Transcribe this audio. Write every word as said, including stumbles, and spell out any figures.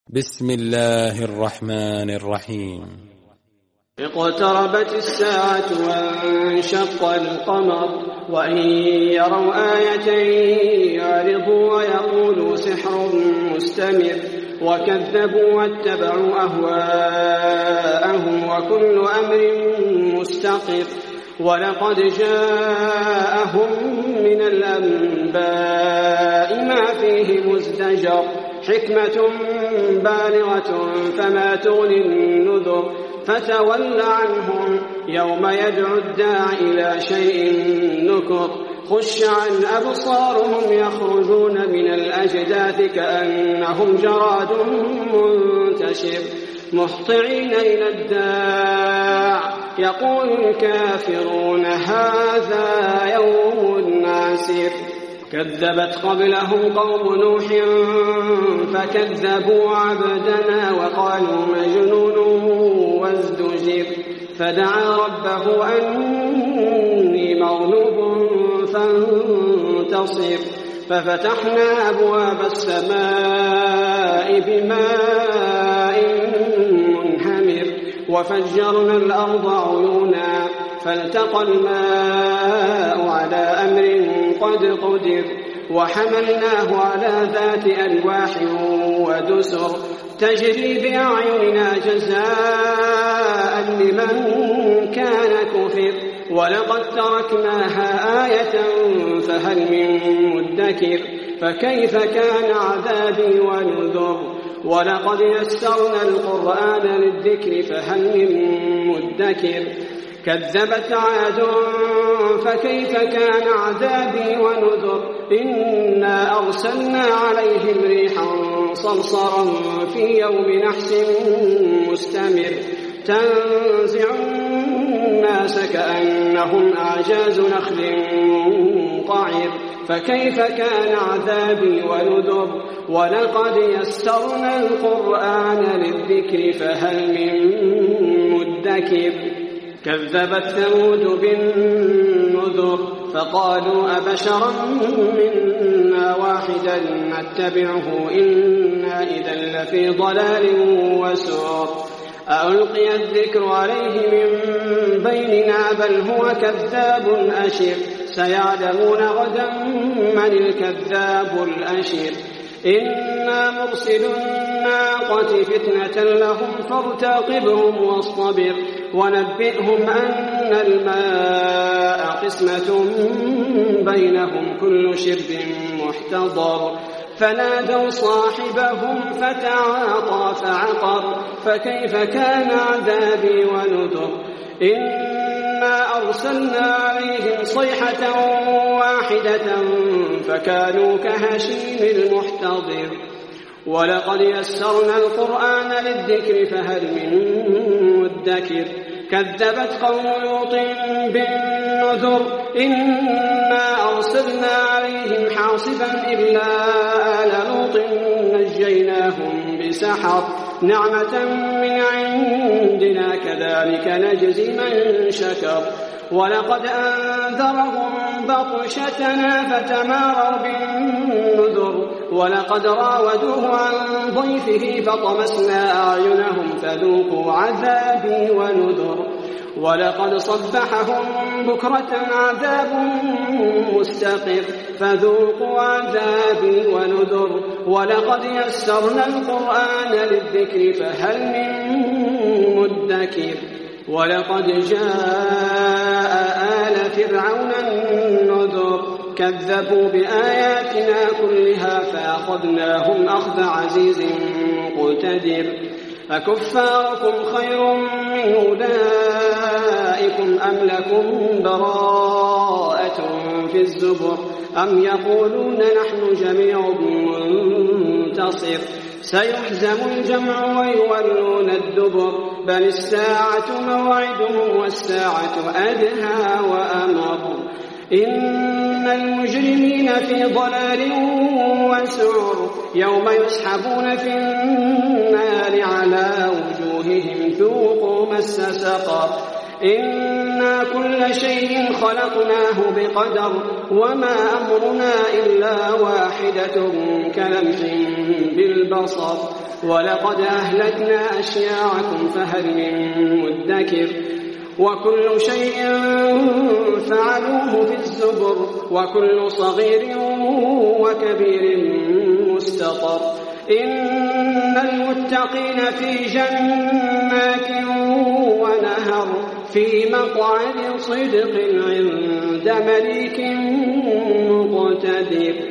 بسم الله الرحمن الرحيم. اقتربت الساعة وانشق القمر وإن يروا آية يعرضوا ويقولوا سحر مستمر وكذبوا واتبعوا أهواءهم وكل أمر مستقر ولقد جاءهم من الأنباء ما فيه مزدجر حكمة بالغة فما تغني النذر فتول عنهم يوم يدعو الداع إلى شيء نكر خش عن أبصارهم يخرجون من الأجداث كأنهم جراد منتشر مهطعين إلى الداع يقول الكافرون هذا يوم عسير كذبت قبلهم قوم نوح فكذبوا عبدنا وقالوا مجنون وازدجر فدعا ربه أني مغلوب فانتصر ففتحنا أبواب السماء بماء منهمر وفجرنا الأرض عيونا فالتقى الماء على أمر قد قدر وحملناه على ذات ألواح ودسر تجري بأعيننا جزاء لمن كان كفر ولقد تركناها آية فهل من مدكر فكيف كان عذابي ونذر ولقد يسرنا القرآن للذكر فهل من مدكر كذبت عاد فكيف كان عذابي ونذر إنا أرسلنا عليهم ريحا صرصرا في يوم نحس مستمر تنزع الناس كأنهم أعجاز نخل منقعر فكيف كان عذابي ونذر ولقد يسرنا القرآن للذكر فهل من مدكر كذبت ثمود بالنذر فقالوا أبشرا منا واحدا نتبعه إنا إذا لفي ضلال وسعر ألقي الذكر عليه من بيننا بل هو كذاب أشر سيعلمون غدا من الكذاب الأشر إنا مرسل الناقة فتنة لهم فارتقبهم واصطبر ونبئهم أن الماء قسمة بينهم كل شرب محتضر فنادوا صاحبهم فتعاطى فعقر فكيف كان عذابي ونذر إنا أرسلنا عليهم صيحة واحدة فكانوا كهشيم المحتضر ولقد يسرنا القرآن للذكر فهل من مدكر كذبت قوم لوط بالنذر إنا أرسلنا عليهم حاصبا إلا آل لوط نجيناهم بسحر نعمة من عندنا كذلك نجزي من شكر ولقد أنذرهم بطشتنا فتماروا بالنذر ولقد راودوه عن ضيفه فطمسنا أعينهم فذوقوا عذابي ونذر ولقد صبحهم بكرة عذاب مستقر فذوقوا عذابي ونذر ولقد يسرنا القرآن للذكر فهل من مدكر ولقد جاء آل فرعون النذر كذبوا بآياتنا كلها فأخذناهم أخذ عزيز مقتدر أكفاركم خير من أولئكم أم لكم براءة في الزبر أم يقولون نحن جميع منتصر سيحزم الجمع ويولون الدبر بل الساعة موعدهم والساعة أدهى وأمر إن المجرمين في ضلال وسعر يوم يسحبون في النار على وجوههم ذوقوا مس سقر إنا كل شيء خلقناه بقدر وما أمرنا إلا واحدة كلمح بالبصر ولقد أهلكنا أشياعكم فهل من مدكر وكل شيء فعلوه في الزبر وكل صغير وكبير مستطر إن المتقين في جنات ونهر في مقعد صدق عند مليك مقتدر.